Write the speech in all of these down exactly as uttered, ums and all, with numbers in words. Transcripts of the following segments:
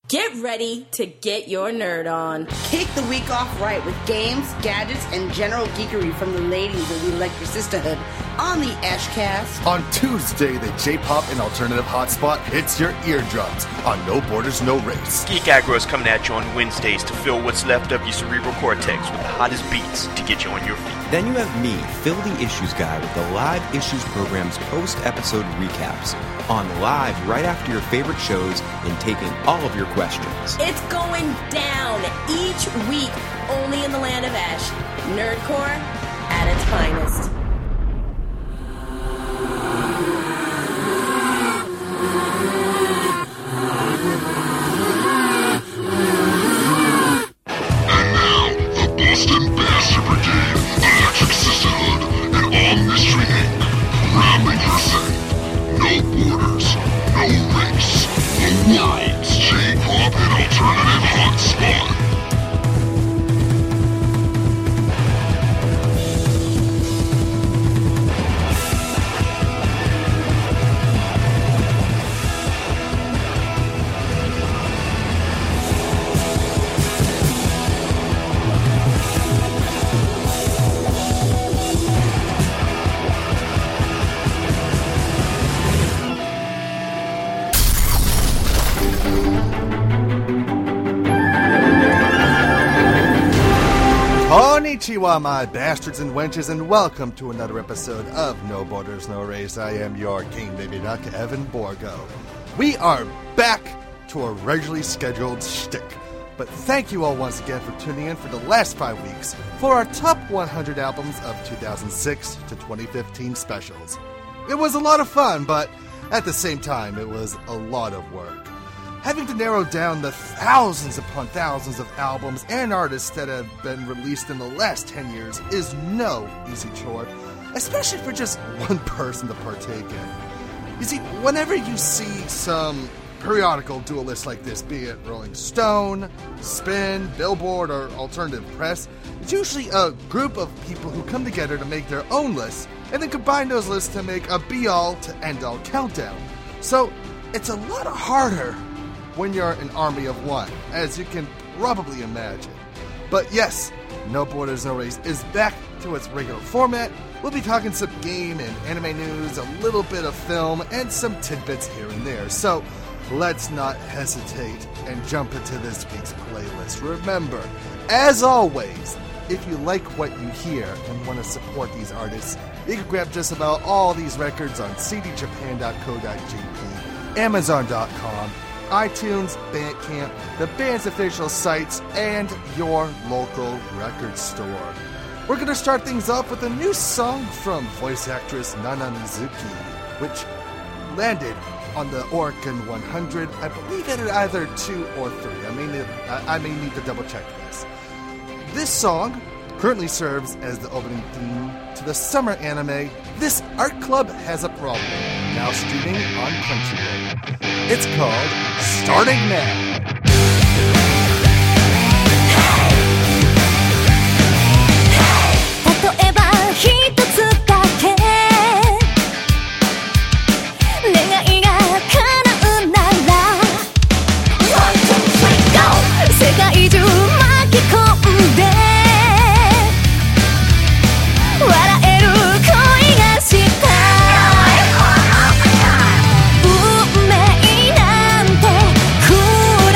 Get ready to get your nerd on. Kick the week off right with games, gadgets, and general geekery from the ladies of the Electric Sisterhood on the Ashcast. On Tuesday, the J-pop and alternative hotspot hits your eardrums on No Borders, No Race. Geek Aggro is coming at you on Wednesdays to fill what's left of your cerebral cortex with the hottest beats to get you on your feet. Then you have me, Phil the Issues Guy, with the Live Issues program's post-episode recaps on live right after your favorite shows and taking all of your questions. It's going down each week, only in the land of Ash. Nerdcore at its finest. And now, the Boston Bastard Brigade, Electric Sisterhood, and All Mystery Incorporated proudly present No Borders, No Race, the world's J-pop and alternative hotspot. Konnichiwa, my bastards and wenches, and welcome to another episode of No Borders, No Race. I am your king, baby duck, Evan Borgo. We are back to a regularly scheduled shtick, but thank you all once again for tuning in for the last five weeks for our top one hundred albums of two thousand six to twenty fifteen specials. It was a lot of fun, but at the same time, it was a lot of work. Having to narrow down the thousands upon thousands of albums and artists that have been released in the last ten years is no easy chore, especially for just one person to partake in. You see, whenever you see some periodical do a list like this, be it Rolling Stone, Spin, Billboard, or Alternative Press, it's usually a group of people who come together to make their own lists and then combine those lists to make a be-all to end-all countdown. So, it's a lot harder when you're an army of one, as you can probably imagine. But yes, No Borders, No Race is back to its regular format. We'll be talking some game and anime news, a little bit of film, and some tidbits here and there. So let's not hesitate and jump into this week's playlist. Remember, as always, if you like what you hear and want to support these artists, you can grab just about all these records on c d japan dot co dot j p, amazon dot com, iTunes, Bandcamp, the band's official sites, and your local record store. We're going to start things off with a new song from voice actress Nana Mizuki, which landed on the Oricon one hundred. I believe it at either two or three. I may need, I may need to double check this. This song currently serves as the opening theme to the summer anime This Art Club Has a Problem, now streaming on Crunchyroll. It's called Starting Now. 例えば一つだけ願いが叶うなら One, two, three, go! 世界中巻き込んで笑える恋がしたい運命なんて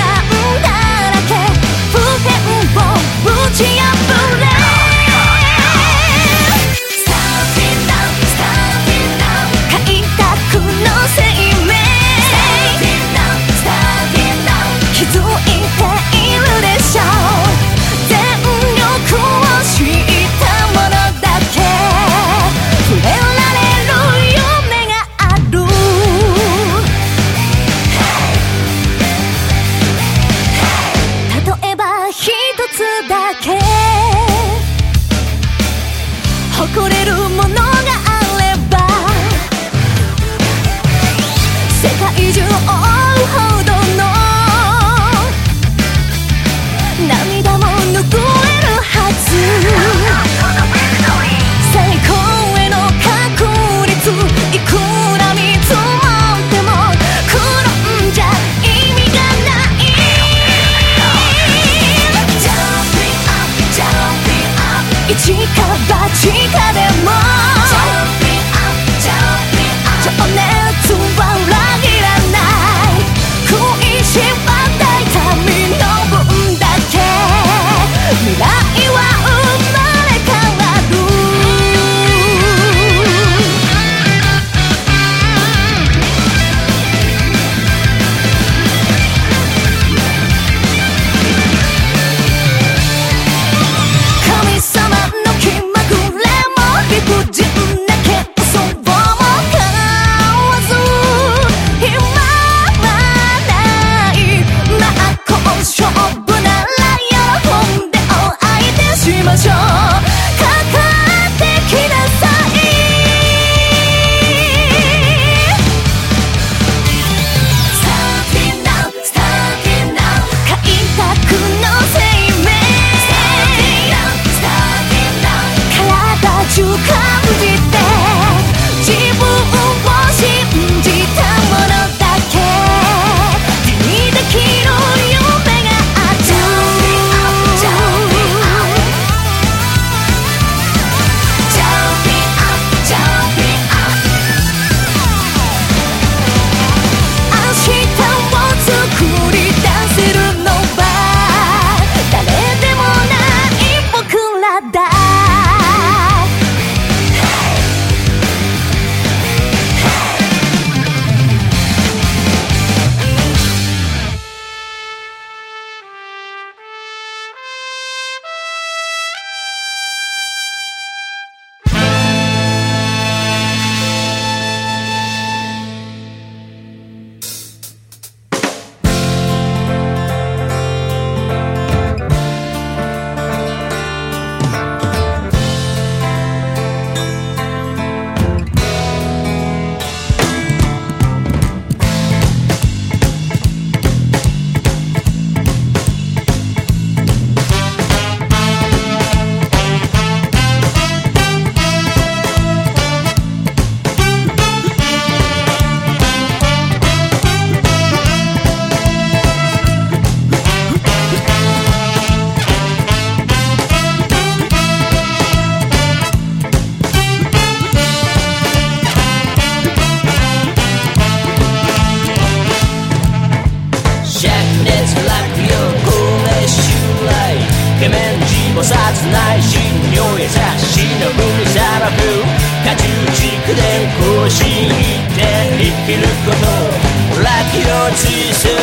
さず内心を優しなぶさらぶ過重軸で更新って生きることラッキーをツす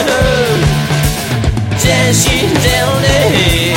全身全霊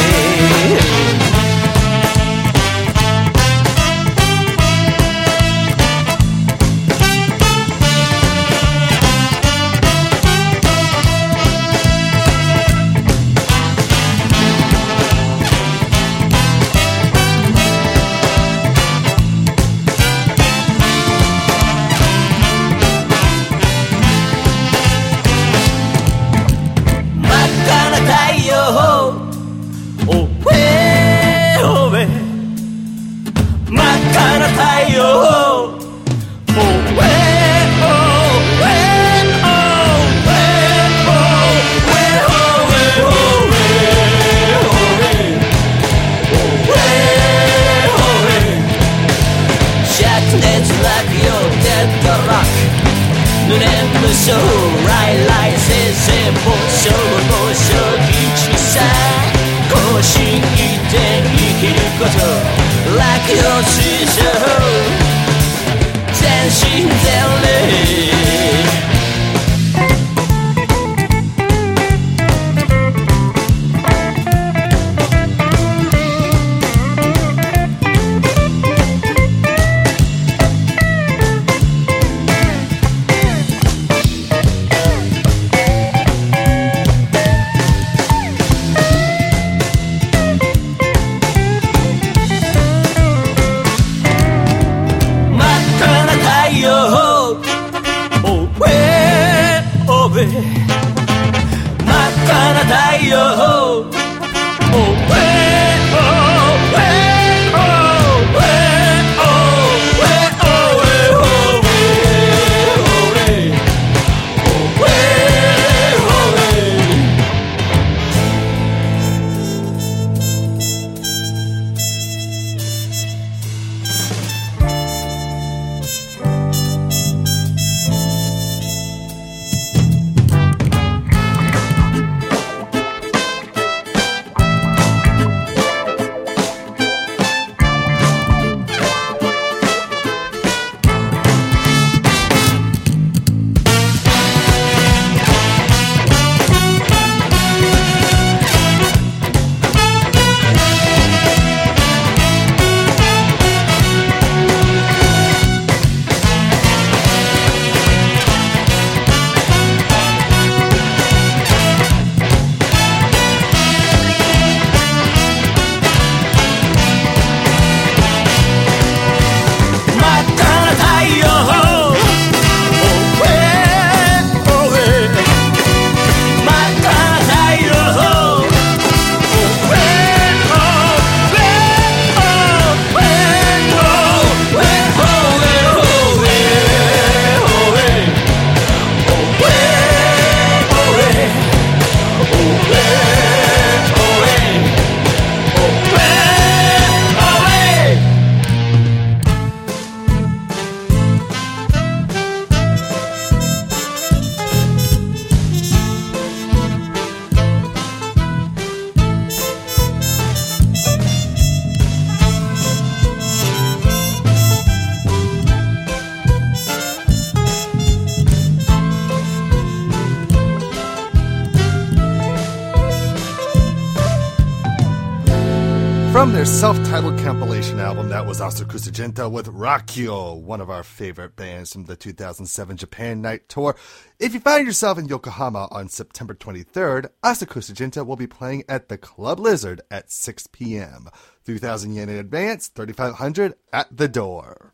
From their self-titled compilation album, that was Asukusa Genta with Rakyo, one of our favorite bands from the two thousand seven Japan Night Tour. If you find yourself in Yokohama on September twenty-third, Asukusa Genta will be playing at the Club Lizard at six p.m. three thousand yen in advance, thirty-five hundred at the door.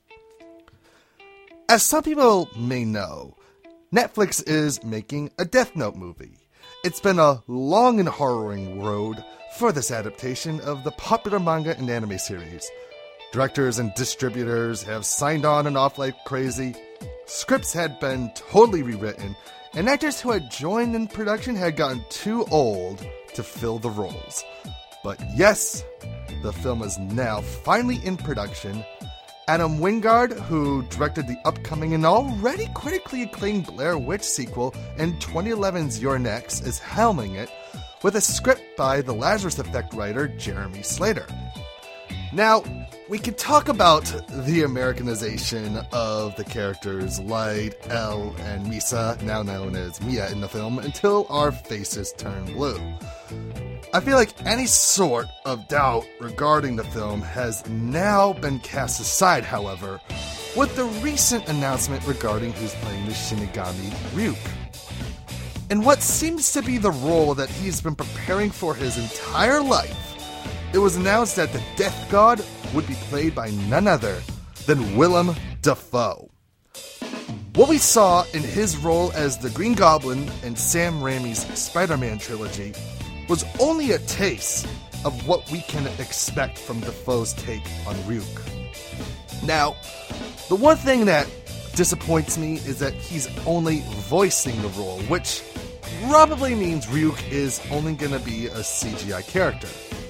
As some people may know, Netflix is making a Death Note movie. It's been a long and harrowing road for this adaptation of the popular manga and anime series. Directors and distributors have signed on and off like crazy. Scripts had been totally rewritten, and actors who had joined in production had gotten too old to fill the roles. But yes, the film is now finally in production. Adam Wingard, who directed the upcoming and already critically acclaimed Blair Witch sequel and twenty eleven's Your Next, is helming it, with a script by the Lazarus Effect writer Jeremy Slater. Now, we could talk about the Americanization of the characters Light, Elle, and Misa, now known as Mia in the film, until our faces turn blue. I feel like any sort of doubt regarding the film has now been cast aside, however, with the recent announcement regarding who's playing the Shinigami Ryuk. In what seems to be the role that he's been preparing for his entire life, it was announced that the Death God would be played by none other than Willem Dafoe. What we saw in his role as the Green Goblin in Sam Raimi's Spider-Man trilogy was only a taste of what we can expect from Dafoe's take on Ryuk. Now, the one thing that disappoints me is that he's only voicing the role, which probably means Ryuk is only going to be a C G I character.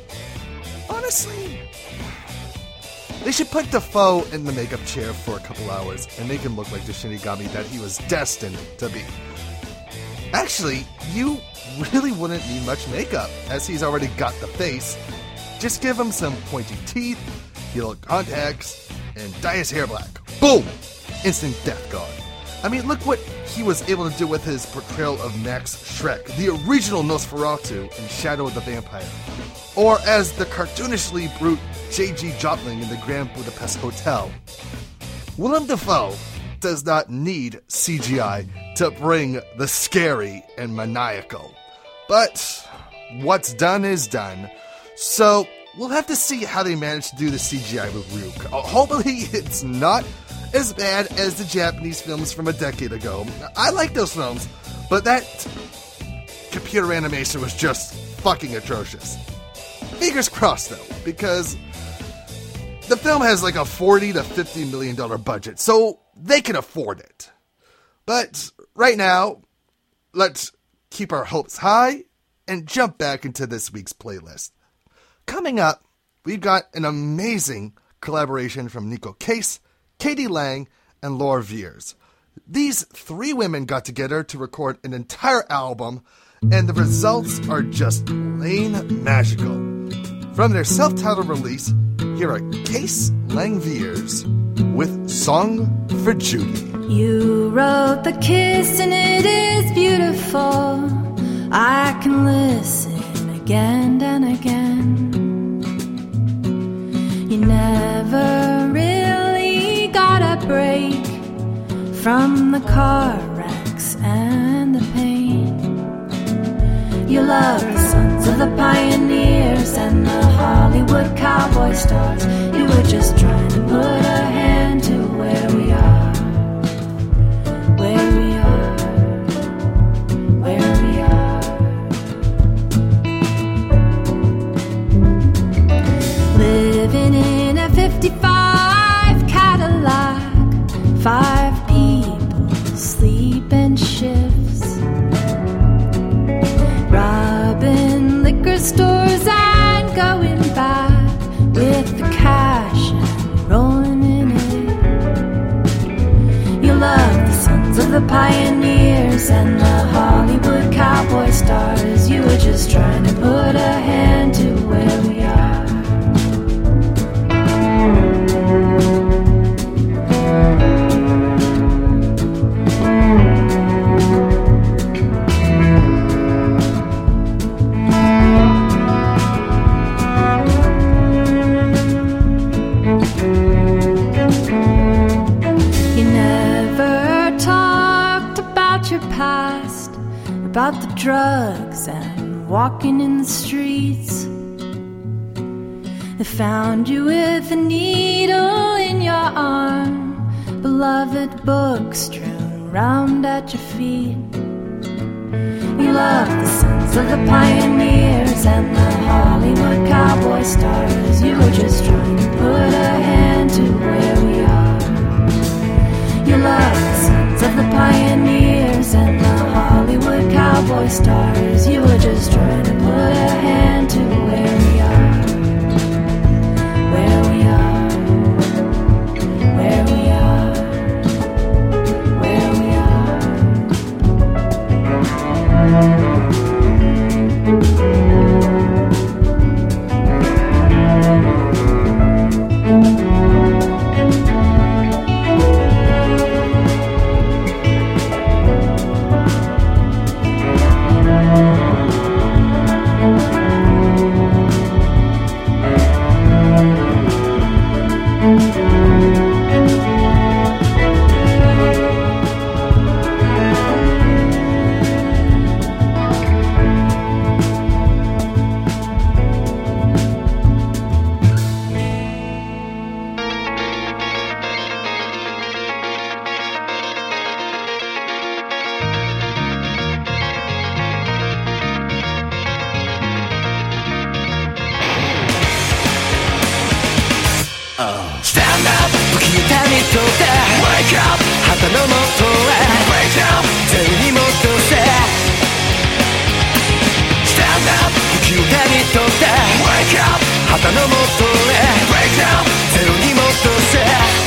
Honestly, they should put Dafoe in the makeup chair for a couple hours and make him look like the Shinigami that he was destined to be. Actually, you really wouldn't need much makeup, as he's already got the face. Just give him some pointy teeth, yellow contacts, and dye his hair black. Boom! Instant Death God. I mean, look what he was able to do with his portrayal of Max Schreck, the original Nosferatu in Shadow of the Vampire. Or as the cartoonishly brute J G Jopling in the Grand Budapest Hotel. Willem Dafoe does not need C G I to bring the scary and maniacal. But what's done is done. So we'll have to see how they manage to do the C G I with Ryuk. Hopefully it's not as bad as the Japanese films from a decade ago. I like those films, but that computer animation was just fucking atrocious. Fingers crossed though, because the film has like a forty to fifty million dollars budget, so they can afford it. But right now, let's keep our hopes high and jump back into this week's playlist. Coming up, we've got an amazing collaboration from Nico Case, Katie Lang, and Laura Viers. These three women got together to record an entire album, and the results are just plain magical. From their self-titled release, here are Case, Lang, Viers with Song for Judy. You wrote the kiss and it is beautiful. I can listen again and again. You never really got a break from the car wrecks and the pain. You love the sons of the pioneers and the Hollywood cowboy stars. You were just trying to put a hand to where we are, where we are, where we are. Living in a fifty-five Cadillac, five people sleeping shifts, robbing liquor stores and going back with the cash and rolling in it. You love the sons of the pioneers and the Hollywood cowboy stars. You were just trying to put a hand to where we are. About the drugs and walking in the streets. They found you with a needle in your arm, beloved book strewn round at your feet. You love the sons of the pioneers and the Hollywood cowboy stars. You were just trying to put a hand to where we are. You love the sons of the pioneers and the Hollywood cowboy stars. You were just trying to put a hand to where we are, where we are, where we are, where we are. Stand up 不消えたにとって Wake up 旗の元へ Wake up ゼロに戻せ Stand up 不消えたにとって Wake up 旗の元へ Wake up ゼロに戻せ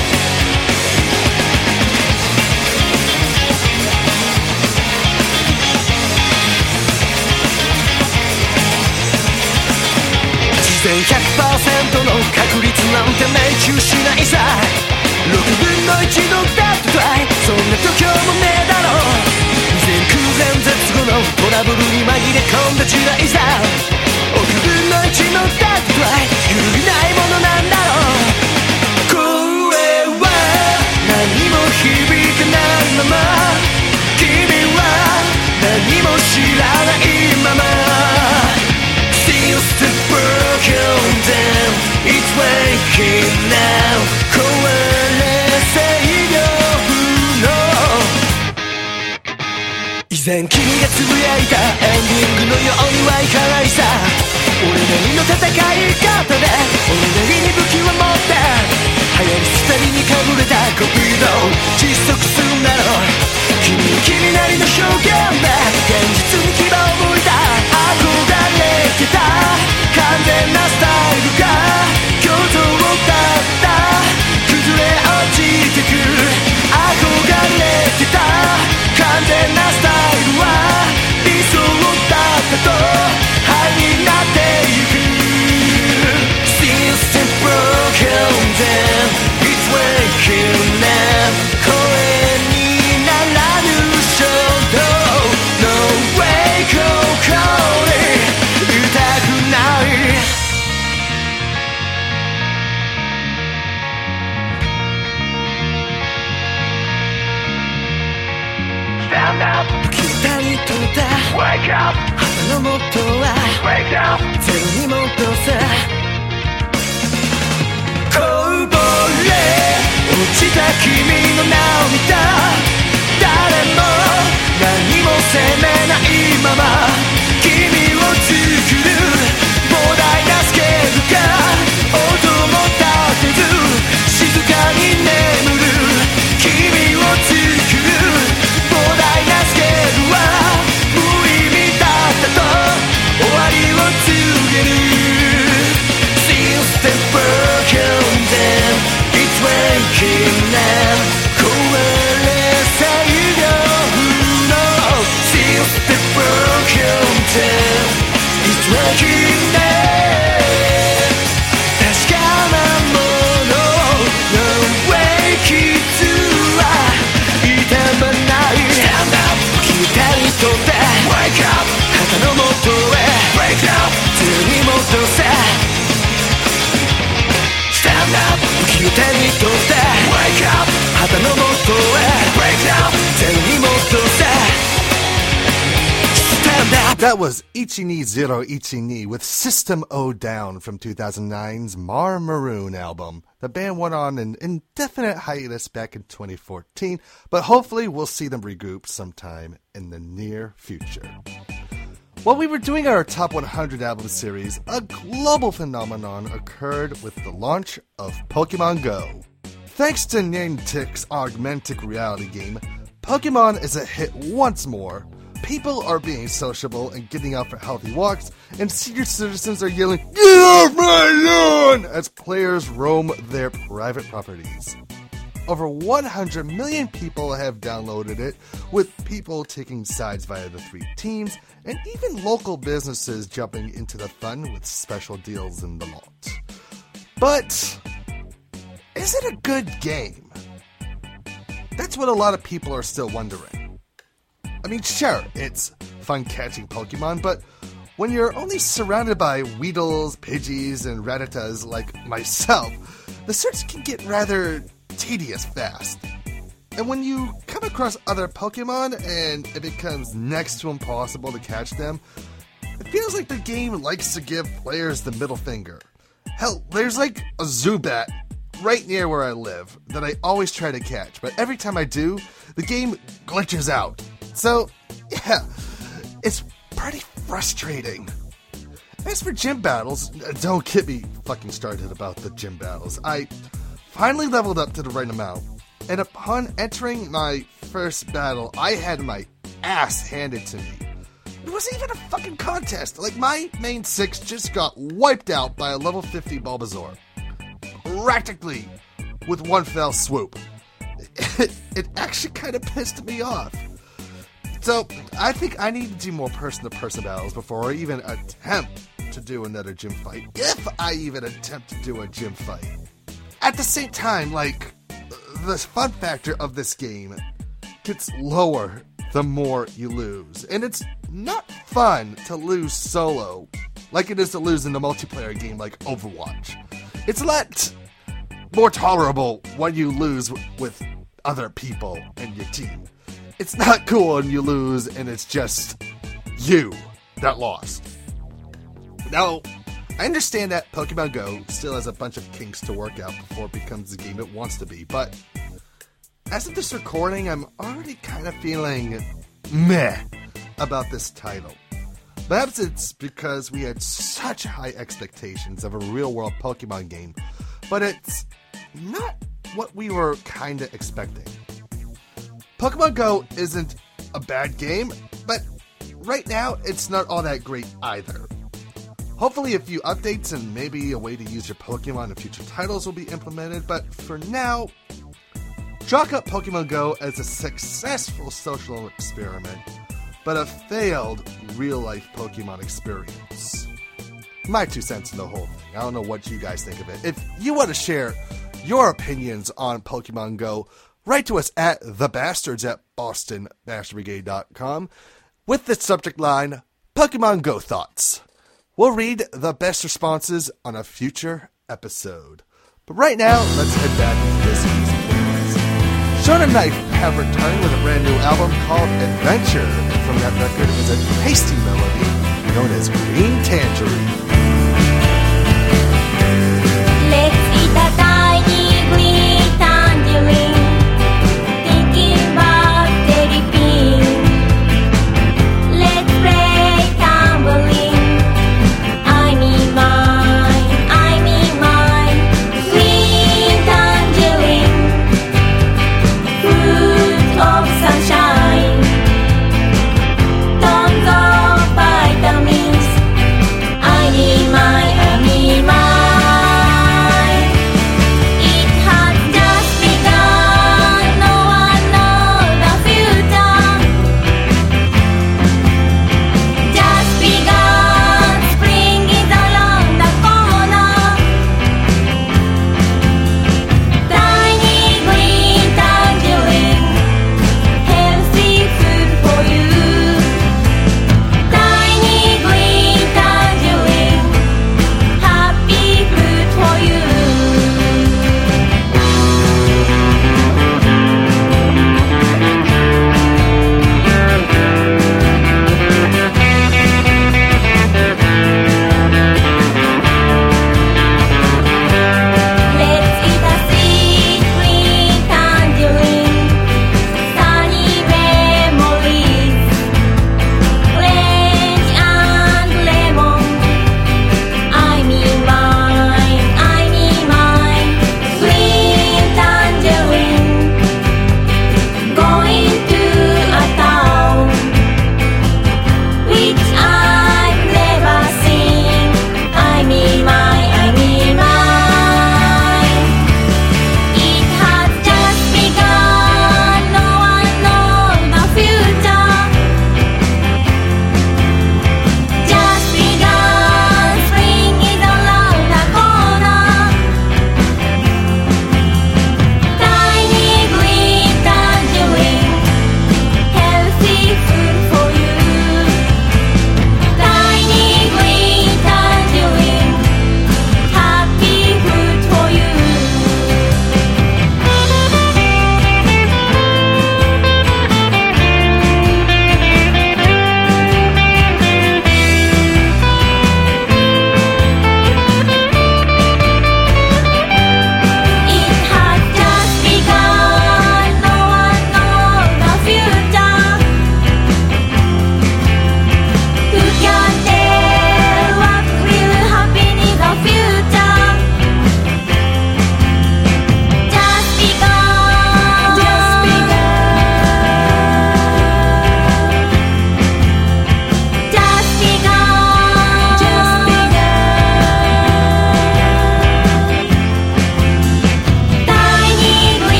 ひゃくパーセント の確率なんて命中しないさろくぶんのいちのダッドトライそんな度胸もねえだろ全空前絶後のトラブルに紛れ込んだ時代さ億分のいちのダッドトライ揺るぎないものなんだろこれは何も響かないまま君は何も知らないままStill still broken down It's waking now 壊れ制御不能以前君がつぶやいたエンディングのようにはいかないさ俺なりの戦い方で俺なりに武器を持って流行り廃りにかぶれたコピーの窒息するなろ君は君なりの表現で現実に牙を向いた憧れてた完全なスタイルが虚像だった崩れ落ちてく憧れてた完全なスタイルは理想だったと灰になってゆく System broken down It's waking now 声にならぬ衝動 No way go calling 痛くないStand up 不気味にとった Wake up 旗の元は Wake up ゼロに戻せこぼれ落ちた君の名を見た誰も何も責めないまま君を作る膨大なスケールが音も立てず静かに眠る君を作る膨大なスケールは無意味だったと終わりを告げる Since the broken down It's waking now 壊れ制御不能 Since the broken down It's waking now 確かなもの No way 傷は痛まない Stand up 消えたにとって Wake up 旗の元へ Wake up ゼロに戻せ Stand up 消えたにとって Wake up 旗の元へ Wake up ゼロに戻せ Stand up That was Ichini Zero Ichini with System O Down from two thousand nine's Mar Maroon album. The band went on an indefinite hiatus back in twenty fourteen, but hopefully we'll see them regroup sometime in the near future. While we were doing our Top one hundred album series, a global phenomenon occurred with the launch of Pokemon Go. Thanks to Niantic's augmented reality game, Pokemon is a hit once more. People are being sociable and getting out for healthy walks, and senior citizens are yelling, "Get off my lawn!" as players roam their private properties. Over one hundred million people have downloaded it, with people taking sides via the three teams, and even local businesses jumping into the fun with special deals in the vault. But is it a good game? That's what a lot of people are still wondering. I mean, sure, it's fun catching Pokemon, but when you're only surrounded by Weedles, Pidgeys, and Rattatas like myself, the search can get rather tedious fast. And when you come across other Pokemon and it becomes next to impossible to catch them, it feels like the game likes to give players the middle finger. Hell, there's like a Zubat right near where I live that I always try to catch, but every time I do, the game glitches out. So, yeah, it's pretty frustrating. As for gym battles, don't get me fucking started about the gym battles. I finally leveled up to the right amount, and upon entering my first battle, I had my ass handed to me. It wasn't even a fucking contest. Like, my main six just got wiped out by a level fifty Bulbasaur. Practically with one fell swoop. It, it actually kind of pissed me off. So, I think I need to do more person-to-person battles before I even attempt to do another gym fight. If I even attempt to do a gym fight. At the same time, like, the fun factor of this game gets lower the more you lose. And it's not fun to lose solo like it is to lose in a multiplayer game like Overwatch. It's a lot more tolerable when you lose w- with other people in your team. It's not cool when you lose and it's just you that lost. Now, I understand that Pokemon Go still has a bunch of kinks to work out before it becomes the game it wants to be, but as of this recording, I'm already kind of feeling meh about this title. Perhaps it's because we had such high expectations of a real-world Pokemon game, but it's not what we were kind of expecting. Pokemon Go isn't a bad game, but right now it's not all that great either. Hopefully a few updates and maybe a way to use your Pokemon in future titles will be implemented, but for now, chalk up Pokemon Go as a successful social experiment, but a failed real-life Pokemon experience. My two cents in the whole thing. I don't know what you guys think of it. If you want to share your opinions on Pokemon Go, write to us at thebastards at boston bastard brigade dot com with the subject line, Pokemon Go Thoughts. We'll read the best responses on a future episode. But right now, let's head back into this week's playlist. Shonen Knife have returned with a brand new album called Adventure. And from that record is a tasty melody known as Green Tangerine. Let's eat a tiny green tangerine, thinking about Teddy Bean. Let's play tambourine. I mean mine, I mean mine. Green tangerine, fruit of sunshine. Tons of vitamins. I need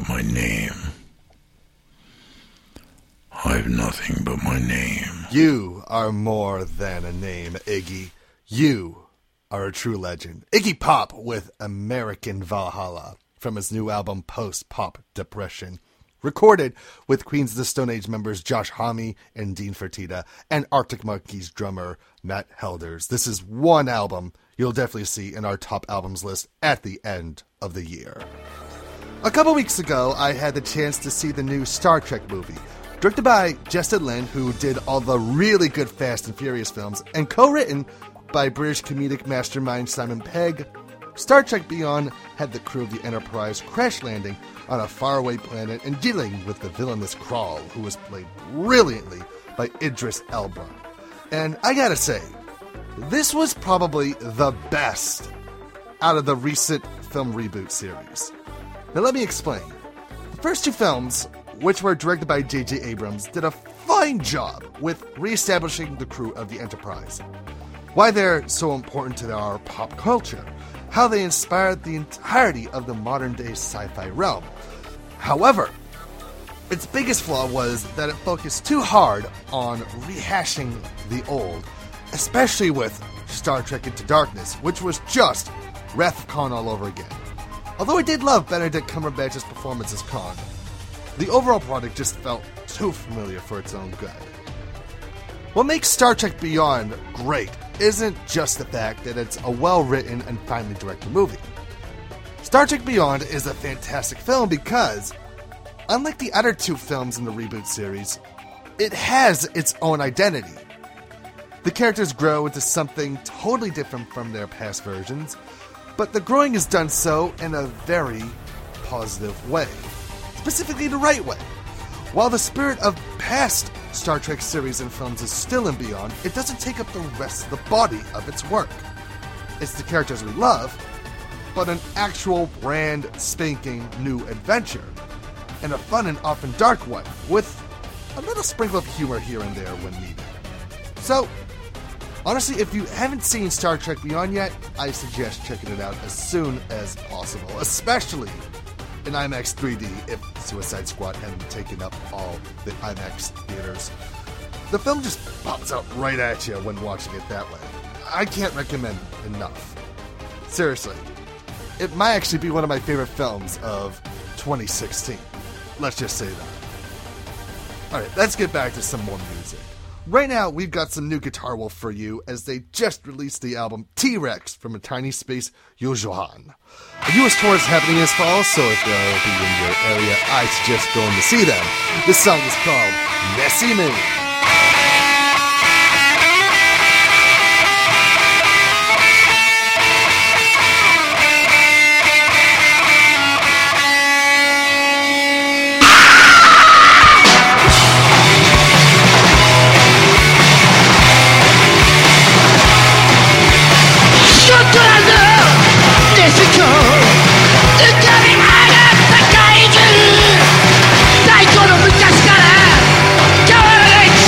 but my name. I've nothing but my name. You are more than a name, Iggy. You are a true legend. Iggy Pop with American Valhalla from his new album Post-Pop Depression. Recorded with Queens of the Stone Age members Josh Homme and Dean Fertitta and Arctic Monkeys drummer Matt Helders. This is one album you'll definitely see in our top albums list at the end of the year. A couple weeks ago, I had the chance to see the new Star Trek movie, directed by Justin Lin, who did all the really good Fast and Furious films, and co-written by British comedic mastermind Simon Pegg. Star Trek Beyond had the crew of the Enterprise crash landing on a faraway planet and dealing with the villainous Krall, who was played brilliantly by Idris Elba. And I gotta say, this was probably the best out of the recent film reboot series. Now let me explain. The first two films, which were directed by J J Abrams, did a fine job with reestablishing the crew of the Enterprise, why they're so important to our pop culture, how they inspired the entirety of the modern-day sci-fi realm. However, its biggest flaw was that it focused too hard on rehashing the old, especially with Star Trek Into Darkness, which was just Wrath of Khan all over again. Although I did love Benedict Cumberbatch's performance as Khan, the overall product just felt too familiar for its own good. What makes Star Trek Beyond great isn't just the fact that it's a well-written and finely directed movie. Star Trek Beyond is a fantastic film because, unlike the other two films in the reboot series, it has its own identity. The characters grow into something totally different from their past versions, but the growing is done so in a very positive way. Specifically the right way. While the spirit of past Star Trek series and films is still in Beyond, it doesn't take up the rest of the body of its work. It's the characters we love, but an actual brand spanking new adventure, in a fun and often dark way, with a little sprinkle of humor here and there when needed. So, honestly, if you haven't seen Star Trek Beyond yet, I suggest checking it out as soon as possible, especially in IMAX three D if Suicide Squad hadn't taken up all the IMAX theaters. The film just pops out right at you when watching it that way. I can't recommend enough. Seriously, it might actually be one of my favorite films of twenty sixteen. Let's just say that. Alright, let's get back to some more music. Right now, we've got some new Guitar Wolf for you as they just released the album T-Rex from a tiny space, Yojohan. A U S tour is happening this fall, so if they'll be in your area, I suggest going to see them. This song is called Messy Moon. Take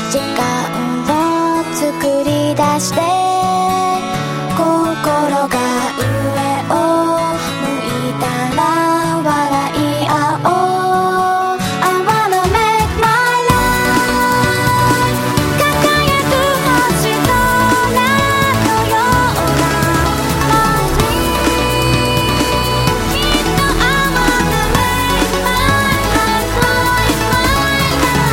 時間を作り出して心が上を向いたら笑い合おう I wanna make my life 輝く星空のような My dream きっと I wanna make my life like my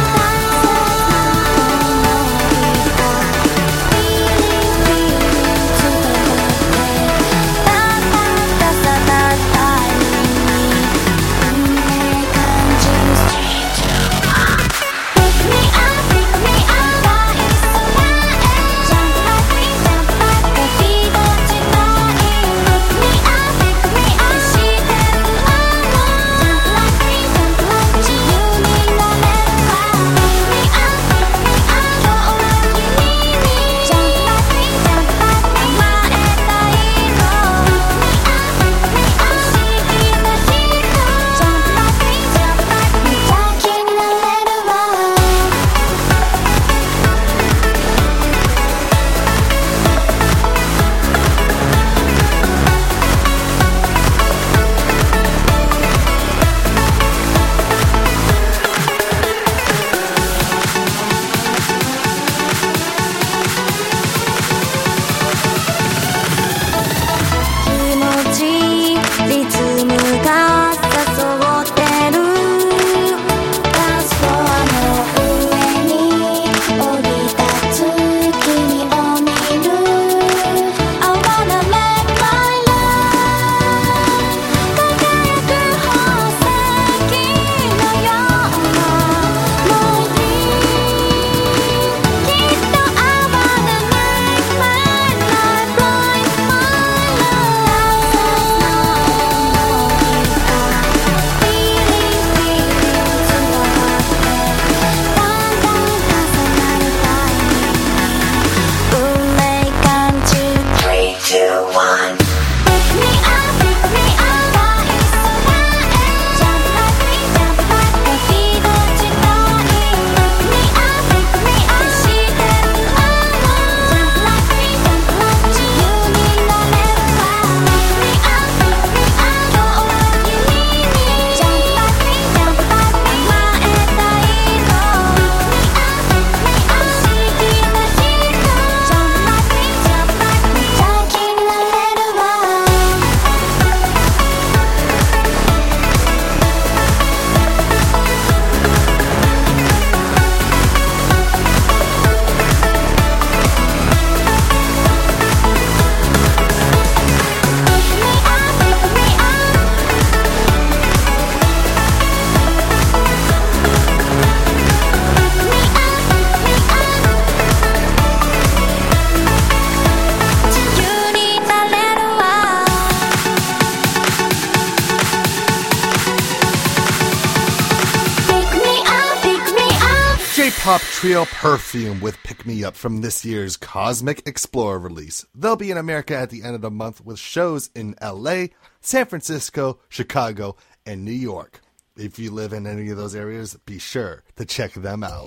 J-pop trio Perfume with Pick Me Up from this year's Cosmic Explorer release. They'll be in America at the end of the month with shows in L A, San Francisco, Chicago, and New York. If you live in any of those areas, be sure to check them out.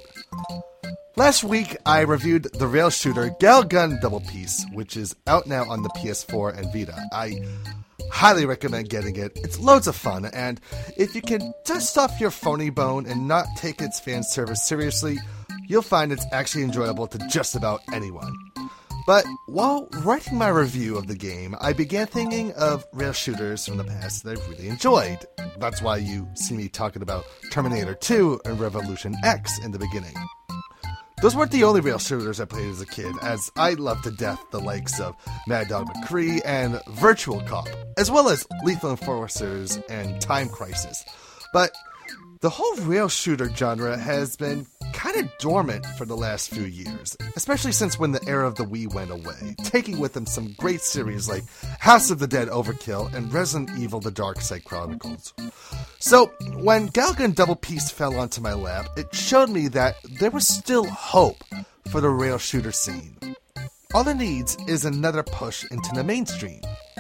Last week, I reviewed the rail shooter Galgun Double Peace, which is out now on the P S four and Vita. I highly recommend getting it. It's loads of fun, and if you can dust off your phony bone and not take its fan service seriously, you'll find it's actually enjoyable to just about anyone. But while writing my review of the game, I began thinking of rail shooters from the past that I've really enjoyed. That's why you see me talking about Terminator two and Revolution X in the beginning. Those weren't the only rail shooters I played as a kid, as I loved to death the likes of Mad Dog McCree and Virtual Cop, as well as Lethal Enforcers and Time Crisis. But the whole rail shooter genre has been kind of dormant for the last few years, especially since when the era of the Wii went away, taking with them some great series like House of the Dead Overkill and Resident Evil The Dark Side Chronicles. So, when Galgun Double Peace fell onto my lap, it showed me that there was still hope for the rail shooter scene. All it needs is another push into the mainstream.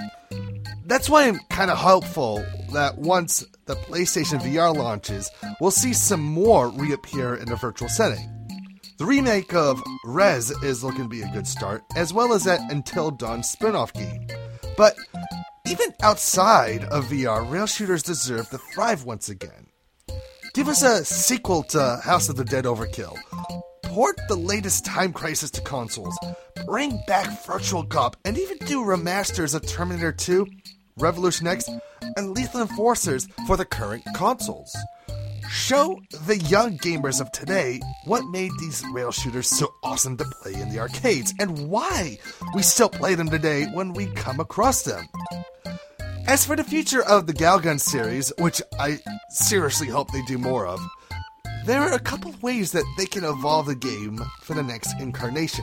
That's why I'm kind of hopeful that once the PlayStation V R launches, we'll see some more reappear in a virtual setting. The remake of Rez is looking to be a good start, as well as that Until Dawn spin-off game. But even outside of V R, rail shooters deserve to thrive once again. Give us a sequel to House of the Dead Overkill. Port the latest Time Crisis to consoles. Bring back Virtual Cop, and even do remasters of Terminator two, Revolution X, and Lethal Enforcers for the current consoles. Show the young gamers of today what made these rail shooters so awesome to play in the arcades, and why we still play them today when we come across them. As for the future of the Galgun series, which I seriously hope they do more of, there are a couple of ways that they can evolve the game for the next incarnation.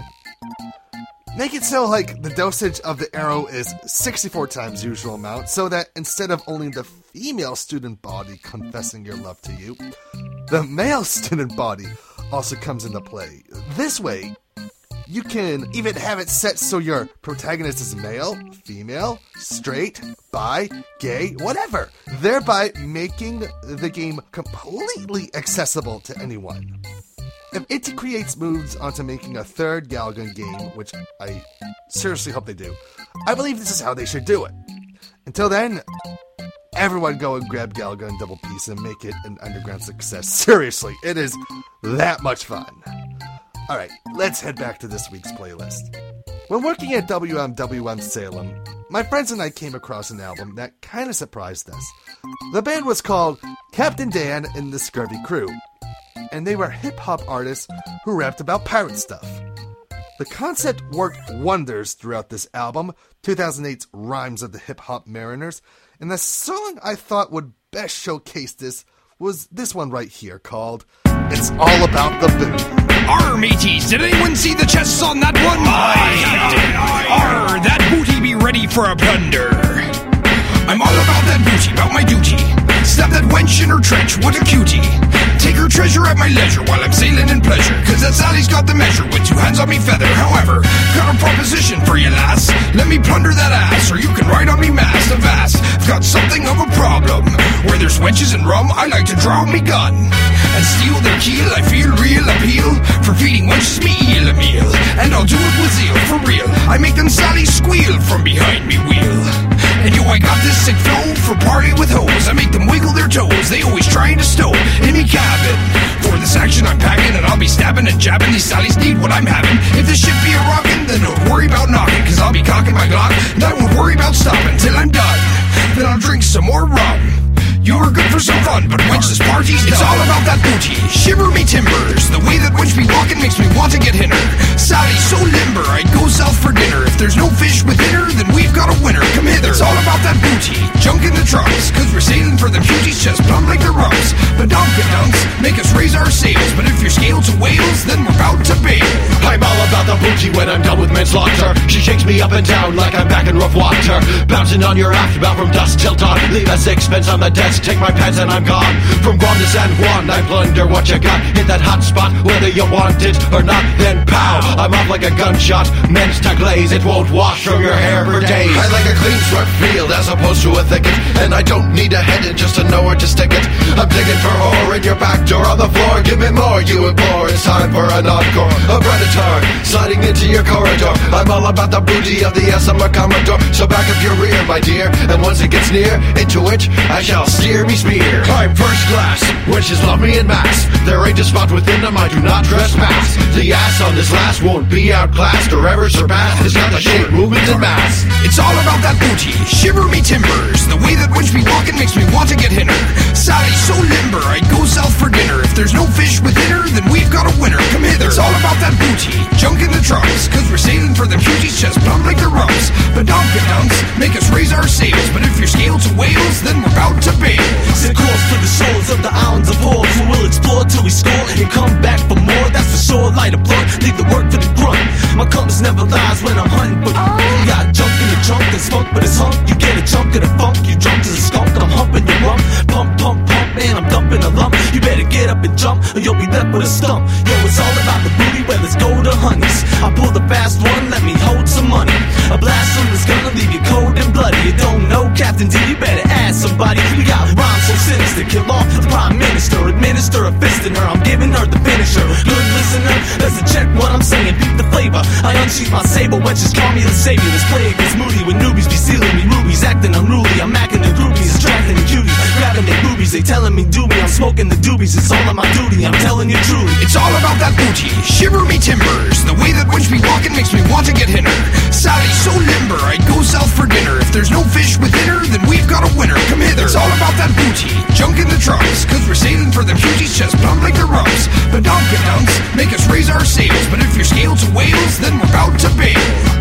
Make it so, like, the dosage of the arrow is sixty-four times usual amount, so that instead of only the female student body confessing your love to you, the male student body also comes into play. This way, you can even have it set so your protagonist is male, female, straight, bi, gay, whatever, thereby making the game completely accessible to anyone. If Inti Creates moves onto making a third Galgun game, which I seriously hope they do, I believe this is how they should do it. Until then, everyone go and grab Galgun Double Peace and make it an underground success. Seriously, it is that much fun. Alright, let's head back to this week's playlist. When working at W M W M Salem, my friends and I came across an album that kind of surprised us. The band was called Captain Dan and the Scurvy Crew, and they were hip-hop artists who rapped about pirate stuff. The concept worked wonders throughout this album, two thousand eight's Rhymes of the Hip-Hop Mariners, and the song I thought would best showcase this was this one right here, called It's All About the Booty. Arr, mateys, did anyone see the chests on that one? I did. Arr, that booty be ready for a plunder. I'm all about that booty, about my duty. Stab that wench in her trench, what a cutie. Take her treasure at my leisure while I'm sailing in pleasure, cause that Sally's got the measure with two hands on me feather. However, got a proposition for you, lass. Let me plunder that ass, or you can ride on me mast. Avast, I've got something of a problem. Where there's wenches and rum, I like to draw me gun and steal their keel. I feel real appeal for feeding wenches me eel a meal, and I'll do it with zeal, for real. I make them Sally squeal from behind me wheel. And yo, I got this sick flow for party with hoes. I make them wiggle their toes, they always trying to stow in me cabin. For this action I'm packing, and I'll be stabbing and jabbing. These Sallys need what I'm having. If this shit be a rockin', then don't worry about knocking, cause I'll be cocking my Glock, and I won't worry about stopping till I'm done. Then I'll drink some more rum. You were good for some fun, but wench, this party's done. It's all about that booty, shiver me timbers. The way that wench be walking makes me want to get hinner. Sally's so limber, I'd go south for dinner. If there's no fish within her, then we've got a winner. Come hither, it's all about that booty, junk in the trunks, cause we're sailing for them cuties, just plumb like the rumps. But donka-dunks make us raise our sails, but if you're scaled to whales, then we're about to bail. I'm all about the booty when I'm done with manslaughter. She shakes me up and down like I'm back in rough water, bouncing on your aft bow from dusk till dawn. Leave a sixpence on the desk, take my pants and I'm gone. From Guam to San Juan, I plunder what you got. Hit that hot spot, whether you want it or not, then pow, I'm off like a gunshot. Men's to glaze, it won't wash from your hair for days. I like a clean swept field as opposed to a thicket, and I don't need a head just to know where to stick it. I'm digging for ore in your back door on the floor. Give me more, you implore. It's time for an encore. A predator sliding into your corridor. I'm all about the booty of the S M R Commodore. So back up your rear, my dear, and once it gets near, into which I shall steer me spear. I'm first class, wenches love me in mass. There ain't a spot within them I do not trespass. The ass on this last won't be outclassed or ever surpassed. It's got the shape, movement, and mass. It's all about that booty, shiver me timbers. The way that wench be walking makes me want to get hinner. Sally's so limber, I'd go south for dinner. If there's no fish within her, then we've got a winner. Come hither, it's all about that booty, junk in the trunks, cause we're sailing for them cuties, just plumb like the rumps. But donka-dunks make us raise our sails, but if you're scaled to whales, then we're about to bail. Set course for the shores of the islands of Horse, and we'll explore till we score and come back for more. That's for sure, light a blunt, leave the work for the grunt. My compass never lies when I'm hunting, but you got junk in the trunk and spunk, but it's hump. You get a chunk of the funk, you drunk as a skunk. I'm humping your rump, pump, pump, pump, and I'm dumping a lump. You better get up and jump, or you'll be left with a stump. Yo, it's all about the booty, well, let's go to honeys. I pull the fast one, let me hold some money. A blast from this gonna leave you cold and bloody. You don't know Captain D, you better ask somebody. We got rhymes so sinister, kill off the prime minister, administer a fist in her. I'm giving her the finisher. Good listener, let's gun, she's my sable. Wenches call me the savior. This plague is moody when newbies be sealing me rubies. Acting unruly, I'm macking the groupies, attracting the cuties, grabbing their boobies. They telling me do me, I'm smoking the doobies. It's all on my duty, I'm telling you truly. It's all about that booty, shiver me timbers. The way that wench be walking makes me want to get hit her. Sally's so limber, I'd go south for dinner. If there's no fish within her, then we've got a winner. Come hither. It's all about that booty, junk in the trunks. Cause we're sailing for them cuties, just plumb like the rumps. But donka-dunks make us raise our sails. But if you're scaled to whales, then we're about to bail.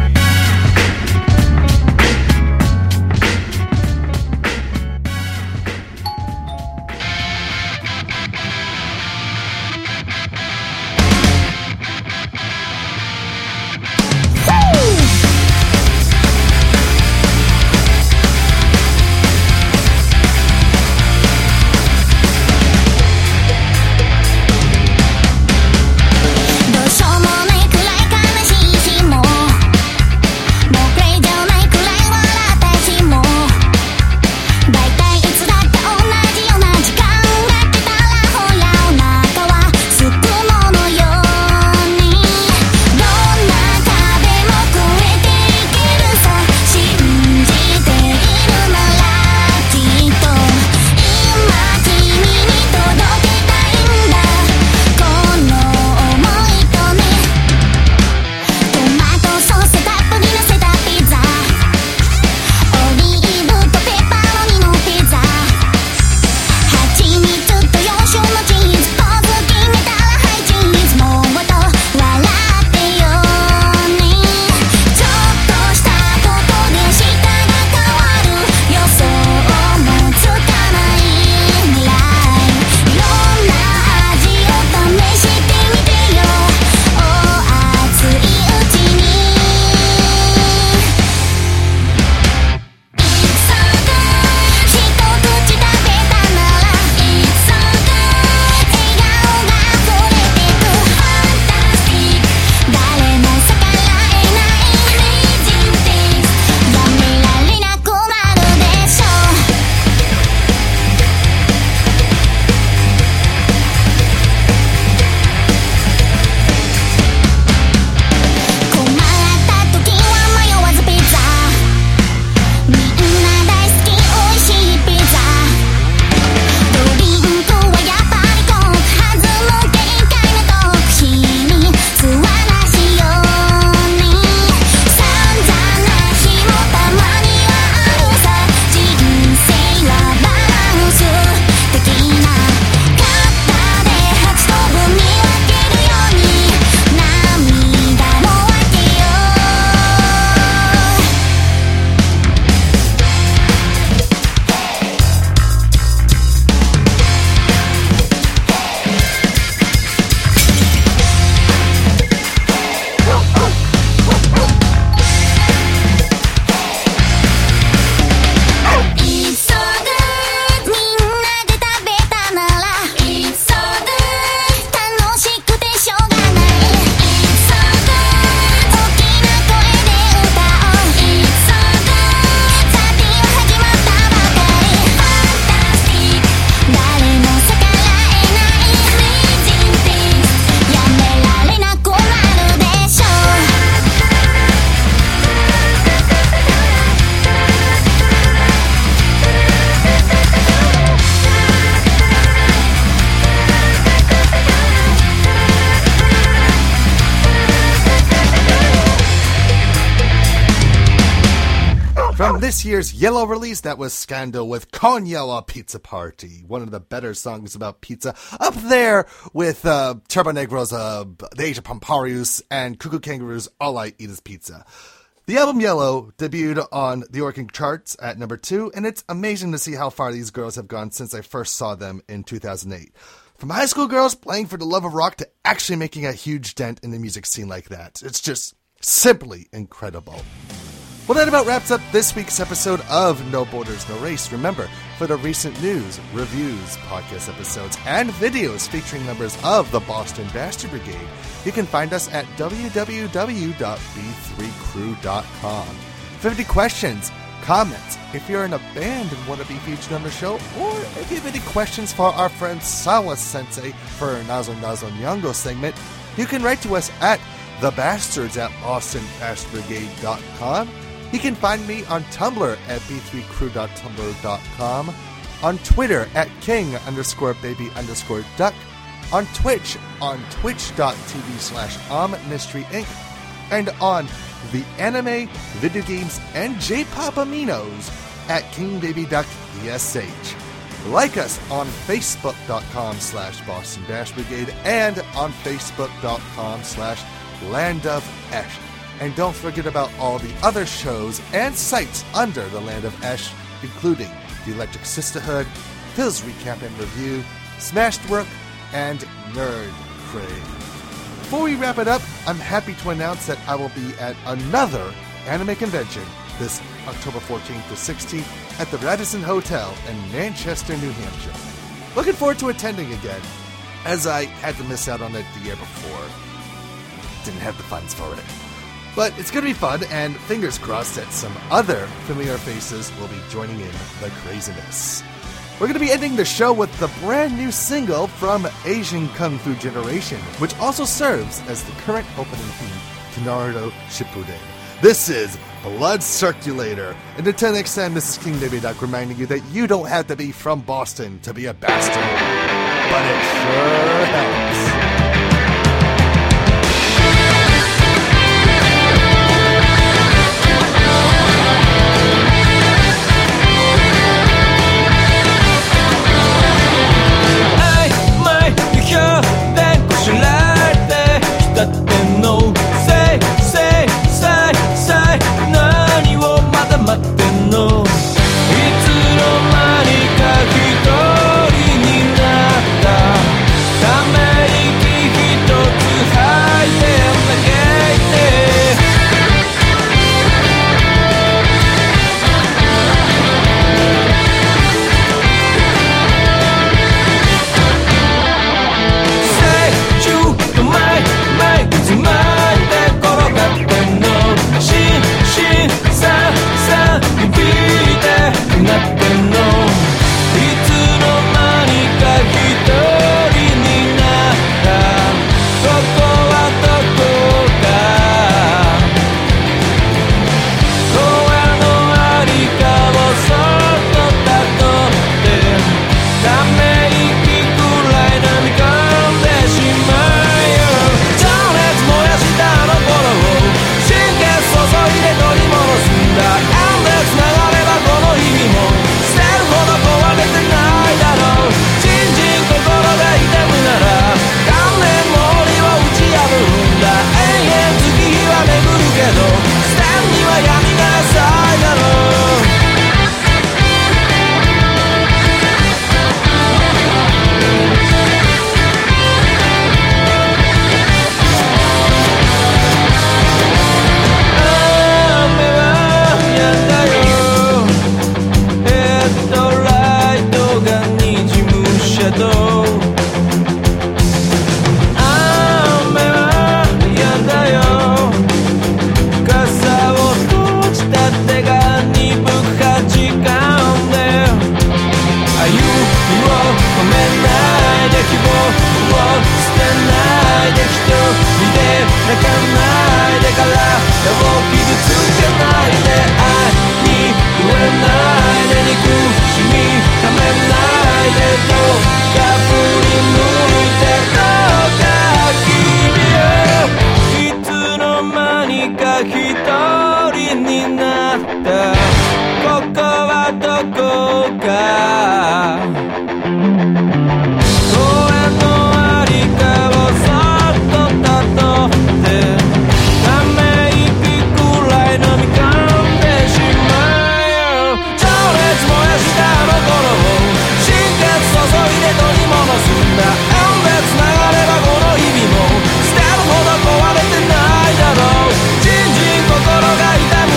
From this year's Yellow release, that was Scandal with Konyawa Pizza Party, one of the better songs about pizza, up there with uh, Turbo Negro's uh, The Age of Pomparius and Cuckoo Kangaroo's All I Eat Is Pizza. The album Yellow debuted on the Oricon charts at number two, and it's amazing to see how far these girls have gone since I first saw them in two thousand eight. From high school girls playing for the love of rock to actually making a huge dent in the music scene like that. It's just simply incredible. Well, that about wraps up this week's episode of No Borders, No Race. Remember, for the recent news, reviews, podcast episodes, and videos featuring members of the Boston Bastard Brigade, you can find us at w w w dot b three crew dot com. If you have any questions, comments, if you're in a band and want to be featured on the show, or if you have any questions for our friend Sawa Sensei for our Nazo Nazo Nyango segment, you can write to us at the bastards at boston bastard brigade dot com. You can find me on Tumblr at b three crew dot tumblr dot com, on Twitter at king underscore baby underscore duck, on Twitch on twitch.tv slash omnistry inc, and on the anime, video games, and J-pop aminos at kingbabyduckesh. Like us on facebook.com slash Boston Bash Brigade and on facebook.com slash Land of Esh. And don't forget about all the other shows and sites under the Land of Esh, including the Electric Sisterhood, Phil's Recap and Review, Smashed Work, and Nerd Crave. Before we wrap it up, I'm happy to announce that I will be at another anime convention this October fourteenth to sixteenth at the Radisson Hotel in Manchester, New Hampshire. Looking forward to attending again, as I had to miss out on it the year before. Didn't have the funds for it. But it's going to be fun, and fingers crossed that some other familiar faces will be joining in the craziness. We're going to be ending the show with the brand new single from Asian Kung Fu Generation, which also serves as the current opening theme to Naruto Shippuden. This is Blood Circulator. And until next time, this is King Baby Duck reminding you that you don't have to be from Boston to be a bastard. But it sure helps.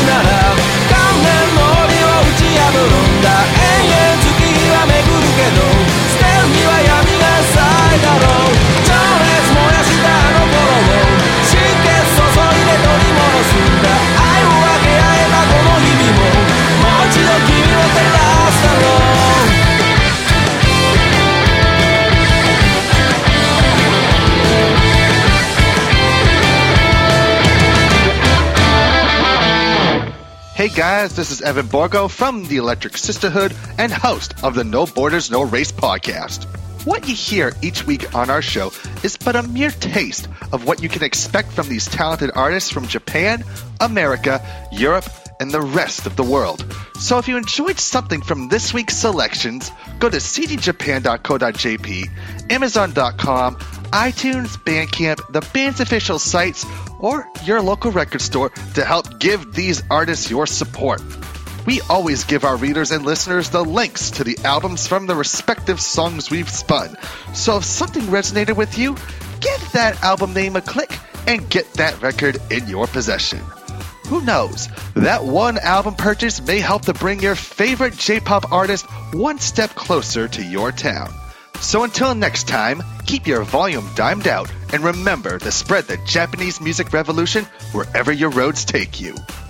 Get Hey guys, this is Evan Borgo from the Electric Sisterhood and host of the No Borders, No Race podcast. What you hear each week on our show is but a mere taste of what you can expect from these talented artists from Japan, America, Europe, and the rest of the world. So if you enjoyed something from this week's selections, go to c d japan dot co dot j p, amazon dot com, iTunes, Bandcamp, the band's official sites, or your local record store to help give these artists your support. We always give our readers and listeners the links to the albums from the respective songs we've spun. So if something resonated with you, give that album name a click and get that record in your possession. Who knows? That one album purchase may help to bring your favorite J-pop artist one step closer to your town. So until next time, keep your volume dimed out and remember to spread the Japanese music revolution wherever your roads take you.